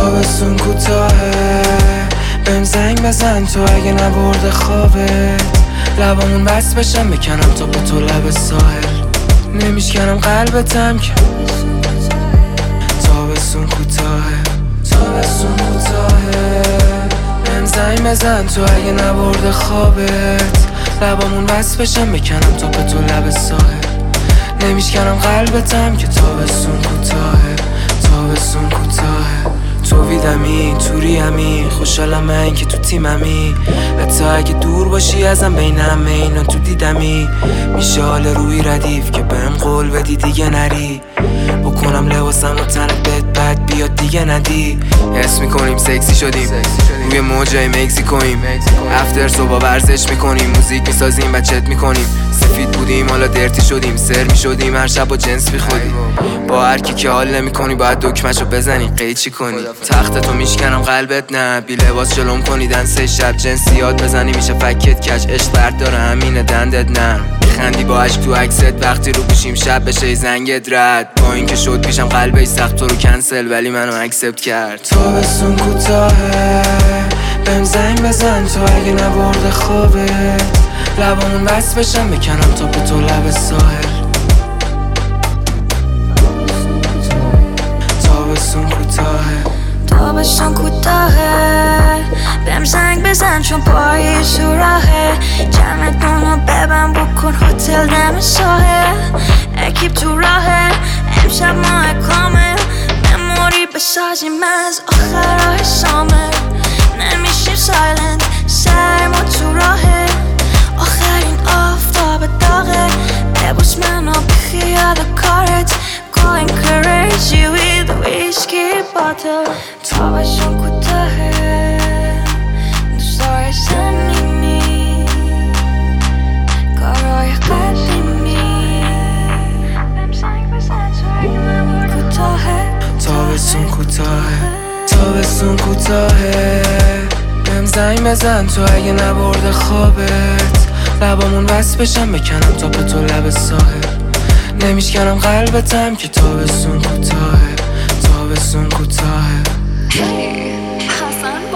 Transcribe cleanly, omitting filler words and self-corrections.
تابستون کوتاهه، بهم زنگ بزن تو اگه نبرده خوابت. لبامون بس بشم بکنم تا به تو لب ساحل. نمیشکنم قلبتم که تابستون کوتاهه، تابستون کوتاهه، بهم زنگ بزن تو اگه نبرده خوابت. لبامون بس بشم بکنم تا به تو لب ساحل. نمیشکنم قلبتم که تابستون کوتاهه، تابستون کوتاهه. تو ویدمی توریمی، خوشحالم من که تو تیممی. حتی اگه دور باشی ازم بین همه اینا تو دیدمی. میشه حال روی ردیف که بهم قول بدی دیگه نری. بکنم لباسم و تنت بهت بد بیاد دیگه ندی. حس میکنیم سکسی شدیم، روی موجای مکزیکویم. افتر صبح ورزش میکنیم، موزیک میسازیم بچت میکنیم. سفید بودیم حالا درتی شدیم، سر میشدیم هر شب با جنس بیخودیم. با هر کی که حال نمیکنی باید دکمشو بزنی قیچی کنی. تختتو میشکنم قلبت نه، بی لباس جلوم کنی دنسه شب جنسیات بزنی میشه فکت کش. عشق برد داره همینه دندت نرم، خندی با عشق تو عکست وقتی رو گوشیم شب بشه زنگت رد. با اینکه شد پیشم قلبش سخت تو رو کنسل ولی منو اکسپت کرد. تابستون کوتاهه، بهم زنگ بزن تو اگه نبرده خوابت. لبامون بس بشم بکنم تا به تو لب ساحل. تابستون کوتاهه، تابستون کوتاهه، بهم زنگ بزن چون پاییز تو راهه. جمعتونو ببن بکن هتل دم ساحل. اکیب تو راهه امشب ماه کامل. مموری بسازیم از آخرای سامر. نمیشیم سایلنت سرما تو راهه. آخرین آفتاب داغه، ببوس منو بخیال کارت. Going crazy with a whiskey bottle. تابستون کوتاهه، دوست داری صمیمی، کارای قدیمی. بهم زنگ بزن تو اگه نبرده کوتاهه. تابستون کوتاهه، تابستون کوتاهه، بهم زنگ بزن تو اگه نبرده خوابت. لبامون بس بشم بکنم تا به تو لب ساحل. نمیشکنم قلبتم که تابستون کوتاهه، تابستون کوتاهه. حسن